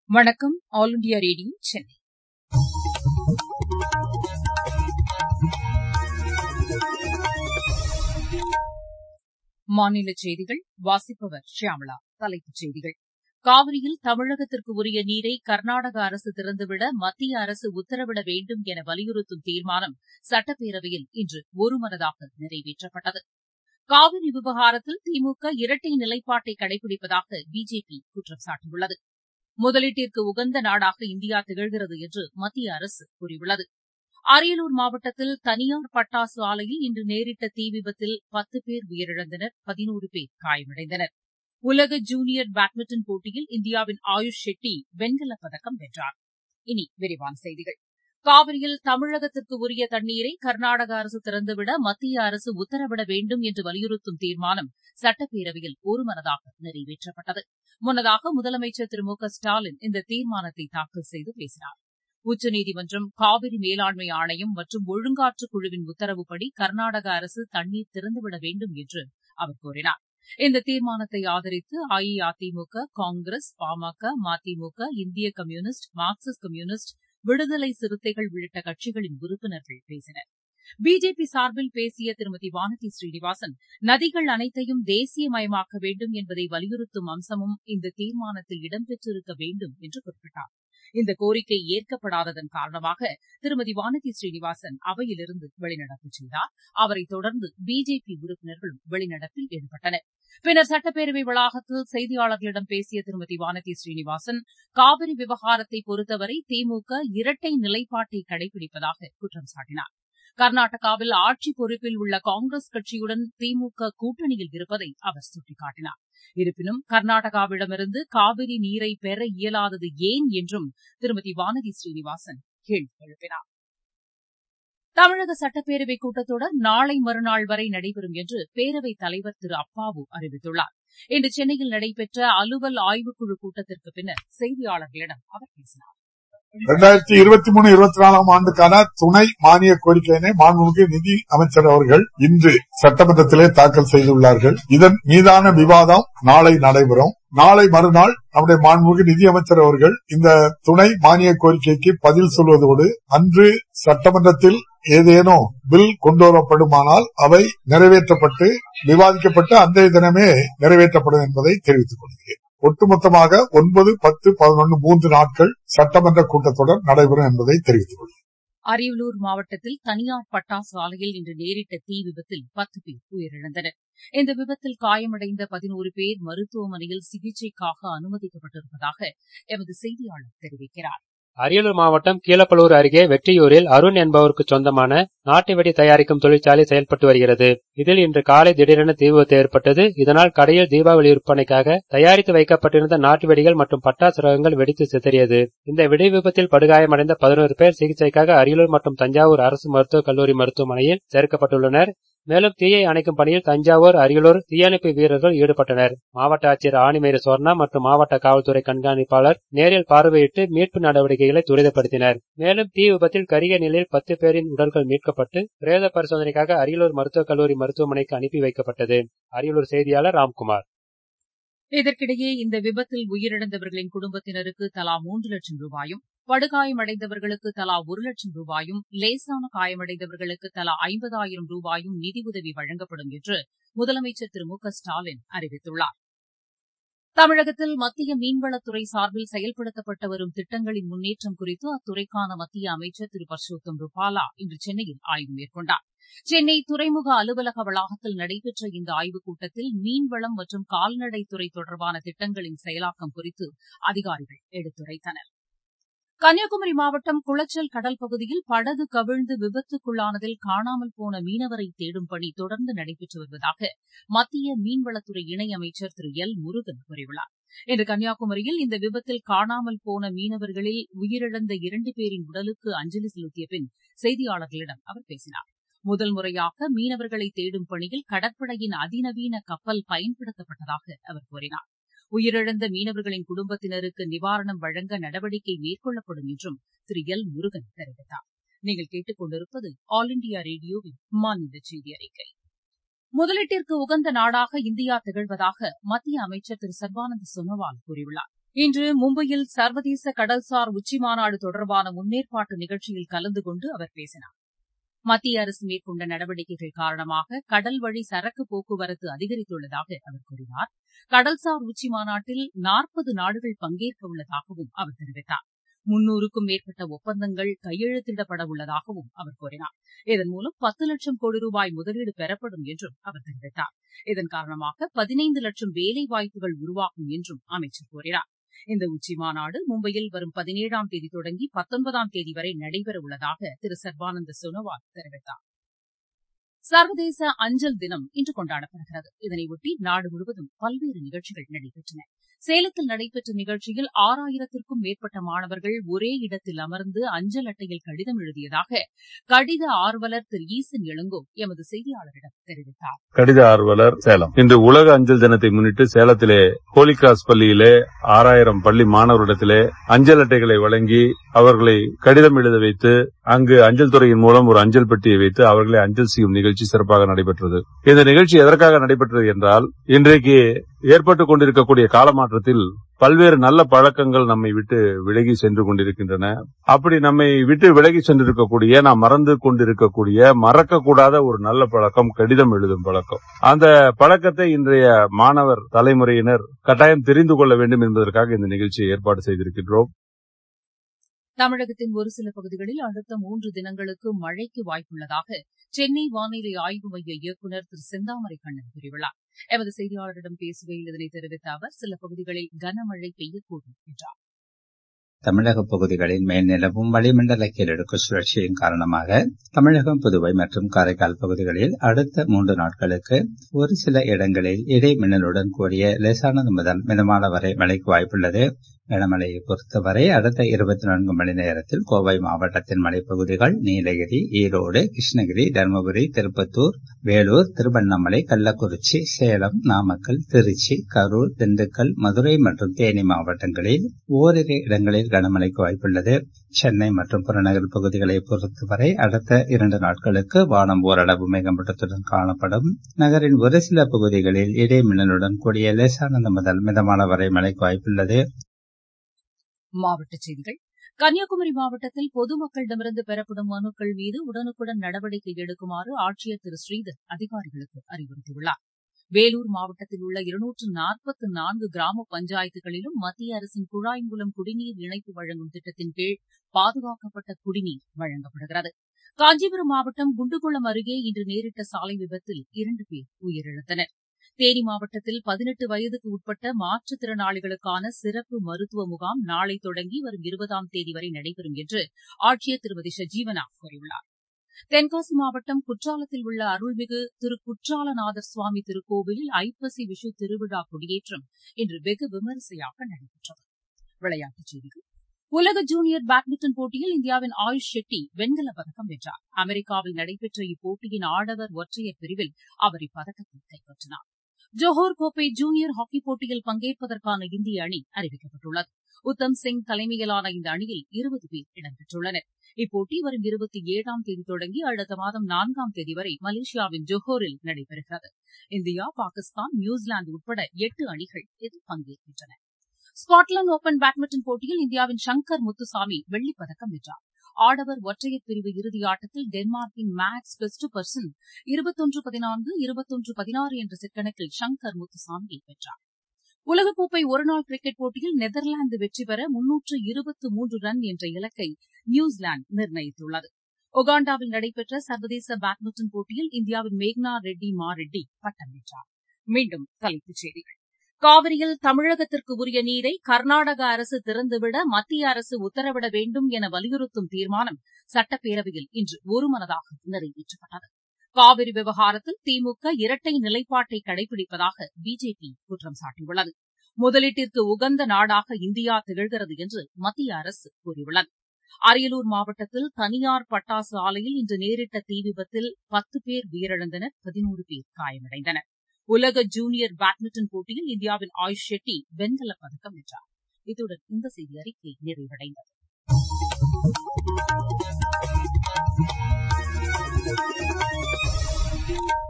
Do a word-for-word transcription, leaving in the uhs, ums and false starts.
வணக்கம். All India Radio Chennai. மாநில செய்திகள் வாசிப்பவர் ஷியாமளா. தலைப்புச் செய்திகள். காவிரியில் தமிழகத்திற்கு உரிய நீரை கர்நாடக அரசு திறந்துவிட மத்திய அரசு உத்தரவிட வேண்டும் என வலியுறுத்தும் தீர்மானம் சட்டப்பேரவையில் இன்று ஒருமனதாக நிறைவேற்றப்பட்டது. காவிரி விவகாரத்தில் திமுக இரட்டை நிலைப்பாட்டை கடைபிடிப்பதாக பிஜேபி குற்றம் சாட்டியுள்ளது. முதலீட்டிற்கு உகந்த நாடாக இந்தியா திகழ்கிறது என்று மத்திய அரசு கூறியுள்ளது. அரியலூர் மாவட்டத்தில் தனியார் பட்டாசு ஆலையில் இன்று நேரிட்ட தீ விபத்தில் பத்து பேர் உயிரிழந்தனர், பதினோரு பேர் காயமடைந்தனர். உலக ஜூனியர் பேட்மிண்டன் போட்டியில் இந்தியாவின் ஆயுஷ் ஷெட்டி வெண்கலப் பதக்கம் வென்றார். இனி விரிவான செய்திகள். காவிரியில் தமிழகத்திற்கு உரிய தண்ணீரை கர்நாடக அரசு திறந்துவிட மத்திய அரசு உத்தரவிட வேண்டும் என்று வலியுறுத்தும் தீர்மானம் சட்டப்பேரவையில் ஒருமனதாக நிறைவேற்றப்பட்டது. முன்னதாக முதலமைச்சர் திரு மு க ஸ்டாலின் இந்த தீர்மானத்தை தாக்கல் செய்து பேசினார். உச்சநீதிமன்றம், காவிரி மேலாண்மை ஆணையம் மற்றும் ஒழுங்காற்று குழுவின் உத்தரவுப்படி கர்நாடக அரசு தண்ணீர் திறந்துவிட வேண்டும் என்று அவர் கூறினார். இந்த தீர்மானத்தை ஆதரித்து அஇஅதிமுக, காங்கிரஸ், பாமக, மதிமுக, இந்திய கம்யூனிஸ்ட், மார்க்சிஸ்ட் கம்யூனிஸ்ட், விடுதலை சிறுத்தைகள் உள்ளிட்ட கட்சிகளின் உறுப்பினர்கள் பேசினர். பிஜேபி சார்பில் பேசிய திருமதி வானதி ஸ்ரீனிவாசன், நதிகள் அனைத்தையும் தேசியமயமாக்க வேண்டும் என்பதை வலியுறுத்தும் அம்சமும் இந்த தீர்மானத்தில் இடம்பெற்றிருக்க வேண்டும் என்று குறிப்பிட்டார். இந்த கோரிக்கை ஏற்கப்படாததன் காரணமாக திருமதி வானதி ஸ்ரீனிவாசன் அவையிலிருந்து வெளிநடப்பு செய்தார். அவரைத் தொடர்ந்து பிஜேபி உறுப்பினர்களும் வெளிநடப்பில் ஈடுபட்டனர். பின்னர் சட்டப்பேரவை வளாகத்தில் செய்தியாளர்களிடம் பேசிய திருமதி வானதி ஸ்ரீனிவாசன், காவிரி விவகாரத்தை பொறுத்தவரை திமுக இரட்டை நிலைப்பாட்டை கடைபிடிப்பதாக குற்றம் சாட்டினார். கர்நாடகாவில் ஆட்சி பொறுப்பில் உள்ள காங்கிரஸ் கட்சியுடன் திமுக கூட்டணியில் இருப்பதை அவர் சுட்டிக்காட்டினார். இருப்பினும் கர்நாடகாவிடமிருந்து காவிரி நீரை பெற இயலாதது ஏன் என்றும் திருமதி வானதி ஸ்ரீனிவாசன் கேள்வி எழுப்பினார். தமிழக சட்டப்பேரவைக் கூட்டத்தொடர் நாளை மறுநாள் வரை நடைபெறும் என்று பேரவைத் தலைவர் திரு அப்பாவு அறிவித்துள்ளார். இன்று சென்னையில் நடைபெற்ற அலுவல் ஆய்வுக்குழு கூட்டத்திற்கு பின்னர் செய்தியாளர்களிடம் அவர் பேசினார். இரண்டாயிரத்தி இருபத்தி மூணு இருபத்தி நாலாம் ஆண்டுக்கான துணை மானிய கோரிக்கையினை மாண்புமிகு நிதி அமைச்சர் அவர்கள் இன்று சட்டமன்றத்திலே தாக்கல் செய்துள்ளார்கள். இதன் மீதான விவாதம் நாளை நடைபெறும். நாளை மறுநாள் நம்முடைய மாண்புமிகு நிதி அமைச்சர் அவர்கள் இந்த துணை மானிய கோரிக்கைக்கு பதில் சொல்வதோடு அன்று சட்டமன்றத்தில் ஏதேனும் பில் கொண்டுவரப்படுமானால் அவை நிறைவேற்றப்பட்டு விவாதிக்கப்பட்டு அன்றைய தினமே நிறைவேற்றப்படும் என்பதை தெரிவித்துக் கொள்கிறேன். ஒட்டுமொத்தமாக ஒன்பது, பத்து, பதினொன்று மூன்று நாட்கள் சட்டமன்ற கூட்டத்தொடர் நடைபெறும் என்பதை தெரிவித்துக் கொள்கிறேன். அரியலூர் மாவட்டத்தில் தனியார் பட்டாசு ஆலையில் இன்று நேரிட்ட தீ விபத்தில் பத்து பேர் உயிரிழந்தனர். இந்த விபத்தில் காயமடைந்த பதினோரு பேர் மருத்துவமனையில் சிகிச்சைக்காக அனுமதிக்கப்பட்டிருப்பதாக எமது செய்தியாளர் தெரிவிக்கிறார். அரியலூர் மாவட்டம் கீழப்பலூர் அருகே வெற்றியூரில் அருண் என்பவருக்கு சொந்தமான நாட்டு வெடி தயாரிக்கும் தொழிற்சாலை செயல்பட்டு வருகிறது. இதில் இன்று காலை திடீரென தீ விபத்து ஏற்பட்டது. இதனால் கடையில் தீபாவளி விற்பனைக்காக தயாரித்து வைக்கப்பட்டிருந்த நாட்டு வெடிகள் மற்றும் பட்டாசு ரகங்கள் வெடித்து சிதறியது. இந்த வெடி விபத்தில் படுகாயமடைந்த பதினோரு பேர் சிகிச்சைக்காக அரியலூர் மற்றும் தஞ்சாவூர் அரசு மருத்துவக் கல்லூரி மருத்துவமனையில் சேர்க்கப்பட்டுள்ளனர். மேலும் தீயை அணைக்கும் பணியில் தஞ்சாவூர், அரியலூர் தீயணைப்பு வீரர்கள் ஈடுபட்டனர். மாவட்ட ஆட்சியர் ஆணிமேரி சொர்ணா மற்றும் மாவட்ட காவல்துறை கண்காணிப்பாளர் நேரில் பார்வையிட்டு மீட்பு நடவடிக்கைகளை துரிதப்படுத்தினர். மேலும் தீ விபத்தில் கருகிய நிலையில் பத்து பேரின் உடல்கள் மீட்கப்பட்டு பிரேத பரிசோதனைக்காக அரியலூர் மருத்துவக் கல்லூரி மருத்துவமனைக்கு அனுப்பி வைக்கப்பட்டது. அரியலூர் செய்தியாளர் ராம்குமார். இதற்கிடையே இந்த விபத்தில் உயிரிழந்தவர்களின் குடும்பத்தினருக்கு தலா மூன்று லட்சம் ரூபாயும், படுகாயமடைந்தவர்களுக்கு தலா ஒரு லட்சம் ரூபாயும், லேசான காயமடைந்தவர்களுக்கு தலா ஐம்பதாயிரம் ரூபாயும் நிதியுதவி வழங்கப்படும் என்று முதலமைச்சர் திரு மு க ஸ்டாலின் அறிவித்துள்ளார். தமிழகத்தில் மத்திய மீன்வளத்துறை சார்பில் செயல்படுத்தப்பட்டு வரும் திட்டங்களின் முன்னேற்றம் குறித்து அத்துறைக்கான மத்திய அமைச்சர் திரு பர்ஷோத்தம் ருபாலா இன்று சென்னையில் ஆய்வு மேற்கொண்டார். சென்னை துறைமுக அலுவலக வளாகத்தில் நடைபெற்ற இந்த ஆய்வுக் கூட்டத்தில் மீன்வளம் மற்றும் கால்நடைத்துறை தொடர்பான திட்டங்களின் செயலாக்கம் குறித்து அதிகாரிகள் எடுத்துரைத்தனர். கன்னியாகுமரி மாவட்டம் குளச்சல் கடல் பகுதியில் படகு கவிழ்ந்து விபத்துக்குள்ளானதில் காணாமல் போன மீனவரை தேடும் பணி தொடர்ந்து நடைபெற்று வருவதாக மத்திய மீன்வளத்துறை இணையமைச்சர் திரு எல் முருகன் கூறியுள்ளார். இன்று கன்னியாகுமரியில் இந்த விபத்தில் காணாமல் போன மீனவர்களில் உயிரிழந்த இரண்டு பேரின் உடலுக்கு அஞ்சலி செலுத்திய பின் செய்தியாளர்களிடம் அவர் பேசினார். முதல் முறையாக மீனவர்களை தேடும் பணியில் கடற்படையின் அதிநவீன கப்பல் பயன்படுத்தப்பட்டதாக அவர் கூறினார். உயிரிழந்த மீனவர்களின் குடும்பத்தினருக்கு நிவாரணம் வழங்க நடவடிக்கை மேற்கொள்ளப்படும் என்றும் திரு எல் முருகன் தெரிவித்தார். நீங்கள் கேட்டுக் கொண்டிருப்பது ஆல் இண்டியா ரேடியோவின் மாநில செய்தி அறிக்கை. முதலீட்டிற்கு உகந்த நாடாக இந்தியா திகழ்வதாக மத்திய அமைச்சர் திரு சர்பானந்த சோனோவால் கூறியுள்ளார். இன்று மும்பையில் சர்வதேச கடல்சார் உச்சிமாநாடு தொடர்பான முன்னேற்பாட்டு நிகழ்ச்சியில் கலந்து கொண்டு அவர் பேசினார். மத்திய அரசு மேற்கொண்ட நடவடிக்கைகள் காரணமாக கடல் வழி சரக்கு போக்குவரத்து அதிகரித்துள்ளதாக அவர் கூறினார். கடல்சார் உச்சிமாநாட்டில் நாற்பது நாடுகள் பங்கேற்க உள்ளதாகவும் அவர் தெரிவித்தார். முன்னூறுக்கும் மேற்பட்ட ஒப்பந்தங்கள் கையெழுத்திடப்பட உள்ளதாகவும் அவர் கூறினார். இதன் மூலம் பத்து லட்சம் கோடி ரூபாய் முதலீடு பெறப்படும் என்றும் அவர் தெரிவித்தார். இதன் காரணமாக பதினைந்து லட்சம் வேலைவாய்ப்புகள் உருவாகும் என்றும் அமைச்சர் கூறினார். இந்த உச்சிமாநாடு மும்பையில் வரும் பதினேழாம் தேதி தொடங்கி பத்தொன்பதாம் தேதி வரை நடைபெறவுள்ளதாக திரு சர்பானந்த சோனோவால் தெரிவித்தார். சர்வதேச அஞ்சல் தினம் இன்று கொண்டாடப்படுகிறது. இதனையொட்டி நாடு முழுவதும் பல்வேறு நிகழ்ச்சிகள் நடைபெற்றன. சேலத்தில் நடைபெற்ற நிகழ்ச்சியில் ஆறாயிரத்திற்கும் மேற்பட்ட மாணவர்கள் ஒரே இடத்தில் அமர்ந்து அஞ்சல் அட்டையில் கடிதம் எழுதியதாக கடித ஆர்வலர் திரு ஈசன் இளங்கோ எமது செய்தியாளரிடம் தெரிவித்தார். கடித ஆர்வலர் சேலம். இன்று உலக அஞ்சல் தினத்தை முன்னிட்டு சேலத்திலே ஹோலிகிராஸ் பள்ளியிலே ஆறாயிரம் பள்ளி மாணவரிடத்திலே அஞ்சல் அட்டைகளை வழங்கி அவர்களை கடிதம் எழுத வைத்து அங்கு அஞ்சல் துறையின் மூலம் ஒரு அஞ்சல் பெட்டியை வைத்து அவர்களை அஞ்சல் செய்யும் நிகழ்ச்சி சிறப்பாக நடைபெற்றது. இந்த நிகழ்ச்சி எதற்காக நடைபெற்றது என்றால், இன்றைக்கு ஏற்பட்டுக் கொண்டிருக்கக்கூடிய காலமாற்றத்தில் பல்வேறு நல்ல பழக்கங்கள் நம்மை விட்டு விலகி சென்று கொண்டிருக்கின்றன. அப்படி நம்மை விட்டு விலகி சென்றிருக்கக்கூடிய, நாம் மறந்து கொண்டிருக்கக்கூடிய, மறக்கக்கூடாத ஒரு நல்ல பழக்கம் கடிதம் எழுதும் பழக்கம். அந்த பழக்கத்தை இன்றைய மாணவர் தலைமுறையினர் கட்டாயம் தெரிந்து கொள்ள வேண்டும் என்பதற்காக இந்த நிகழ்ச்சியை ஏற்பாடு செய்திருக்கின்றோம். தமிழகத்தின் ஒரு சில பகுதிகளில் அடுத்த மூன்று தினங்களுக்கு மழைக்கு வாய்ப்புள்ளதாக சென்னை வானிலை ஆய்வு மைய இயக்குநர் திரு செந்தாமரை கண்ணன் கூறியுள்ளார். எமது செய்தியாளரிடம் பேசுகையில் இதனை தெரிவித்த அவர், சில பகுதிகளில் கனமழை பெய்யக்கூடும் என்றார். தமிழக பகுதிகளில் மேல் நிலவும் வளிமண்டல கீழடுக்கு சுழற்சியின் காரணமாக தமிழகம், புதுவை மற்றும் காரைக்கால் பகுதிகளில் அடுத்த மூன்று நாட்களுக்கு ஒரு சில இடங்களில் இடி மின்னலுடன் கூடிய லேசானது முதல் மிதமான வரை மழைக்கு வாய்ப்புள்ளது. கனமழையை பொறுத்தவரை அடுத்த இருபத்தி நான்கு மணி நேரத்தில் கோவை மாவட்டத்தின் மலைப்பகுதிகள், நீலகிரி, ஈரோடு, கிருஷ்ணகிரி, தருமபுரி, திருப்பத்தூர், வேலூர், திருவண்ணாமலை, கள்ளக்குறிச்சி, சேலம், நாமக்கல், திருச்சி, கரூர், திண்டுக்கல், மதுரை மற்றும் தேனி மாவட்டங்களில் ஓரிரு இடங்களில் கனமழைக்கு வாய்ப்புள்ளது. சென்னை மற்றும் புறநகர் பகுதிகளை பொறுத்தவரை அடுத்த இரண்டு நாட்களுக்கு வானம் ஓரளவு மேகமூட்டத்துடன் காணப்படும். நகரின் ஒரு சில பகுதிகளில் இடி மின்னலுடன் கூடிய லேசானது முதல் மிதமான வரை மழைக்கு வாய்ப்புள்ளது. மாவட்டச் செய்திகள். கன்னியாகுமரி மாவட்டத்தில் பொதுமக்களிடமிருந்து பெறப்படும் மனுக்கள் மீது உடனுக்குடன் நடவடிக்கை எடுக்குமாறு ஆட்சியர் திரு ஸ்ரீதர் அதிகாரிகளுக்கு அறிவுறுத்தியுள்ளார். வேலூர் மாவட்டத்தில் உள்ள இருநூற்று நாற்பத்து நான்கு கிராம பஞ்சாயத்துகளிலும் மத்திய அரசின் குழாய் மூலம் குடிநீர் இணைப்பு வழங்கும் திட்டத்தின் கீழ் பாதுகாக்கப்பட்ட குடிநீர் வழங்கப்படுகிறது. காஞ்சிபுரம் மாவட்டம் குண்டுகுளம் அருகே இன்று நேரிட்ட சாலை விபத்தில் இரண்டு பேர் உயிரிழந்தனர். தேனி மாவட்டத்தில் பதினெட்டு வயதுக்கு உட்பட்ட மாற்றுத்திறனாளிகளுக்கான சிறப்பு மருத்துவ முகாம் நாளை தொடங்கி வரும் இருபதாம் தேதி வரை நடைபெறும் என்று ஆட்சியர் திருமதி ஷஜீவனா கூறியுள்ளார். தென்காசி மாவட்டம் குற்றாலத்தில் உள்ள அருள்மிகு திரு குற்றாலநாதர் சுவாமி திருக்கோவிலில் ஐப்பசி விஷு திருவிழா கொடியேற்றம் இன்று வெகு விமரிசையாக நடைபெற்றது. விளையாட்டுச் செய்திகள். உலக ஜூனியர் பேட்மிண்டன் போட்டியில் இந்தியாவின் ஆயுஷ் ஷெட்டி வெண்கலப் பதக்கம் வென்றார். அமெரிக்காவில் நடைபெற்ற இப்போட்டியின் ஆடவர் ஒற்றையர் பிரிவில் அவர் இப்பதக்கத்தை கைப்பற்றினார். ஜோஹர் கோப்பை ஜூனியர் ஹாக்கிப் போட்டியில் பங்கேற்பதற்கான இந்திய அணி அறிவிக்கப்பட்டுள்ளது. உத்தம் சிங் தலைமையிலான இந்த அணியில் இருபது பேர் இடம்பெற்றுள்ளனர். இப்போட்டி வரும் இருபத்தி ஏழாம் தேதி தொடங்கி அடுத்த மாதம் நான்காம் தேதி வரை மலேசியாவின் ஜோஹரில் நடைபெறுகிறது. இந்தியா, பாகிஸ்தான், நியூசிலாந்து உட்பட எட்டு அணிகள் இதில் பங்கேற்கின்றன. ஸ்காட்லாந்து ஓபன் பேட்மிண்டன் போட்டியில் இந்தியாவின் சங்கர் முத்துசாமி வெள்ளிப் பதக்கம் வென்றார். ஆடவர் ஒற்றையர் பிரிவு இறுதி ஆட்டத்தில் டென்மார்க்கின் மேக்ஸ் வெஸ்டர்பர்சன் இருபத்தொன்று பதினான்கு, இருபத்தொன்று பதினாறு என்ற செட் கணக்கில் சங்கர் முத்துசாமியை வென்றார். உலகக்கோப்பை ஒருநாள் கிரிக்கெட் போட்டியில் நெதர்லாந்து வெற்றி பெற முன்னூற்று இருபத்து மூன்று ரன் என்ற இலக்கை நியூசிலாந்து நிர்ணயித்துள்ளது. உகாண்டாவில் நடைபெற்ற சர்வதேச பேட்மிண்டன் போட்டியில் இந்தியாவின் மேக்னா ரெட்டி மா ரெட்டி பட்டம் வென்றார். மீண்டும் தலைப்புச் செய்திகள். காவிரியில் தமிழகத்திற்கு உரிய நீரை கர்நாடக அரசு திறந்துவிட மத்திய அரசு உத்தரவிட வேண்டும் என வலியுறுத்தும் தீர்மானம் சட்டப்பேரவையில் இன்று ஒருமனதாக நிறைவேற்றப்பட்டது. காவிரி விவகாரத்தில் திமுக இரட்டை நிலைப்பாட்டை கடைபிடிப்பதாக பிஜேபி குற்றம் சாட்டியுள்ளது. முதலீட்டிற்கு உகந்த நாடாக இந்தியா திகழ்கிறது என்று மத்திய அரசு கூறியுள்ளது. அரியலூர் மாவட்டத்தில் தனியார் பட்டாசு ஆலையில் இன்று நேரிட்ட தீ விபத்தில் பத்து பேர் உயிரிழந்தனர், பதினோரு பேர் காயமடைந்தனர். உலக ஜூனியர் பேட்மிண்டன் போட்டியில் இந்தியாவின் ஆயுஷ் ஷெட்டி வெண்கலப் பதக்கம் வென்றார். இத்துடன் இந்த செய்தி அறிக்கை நிறைவடைந்தது.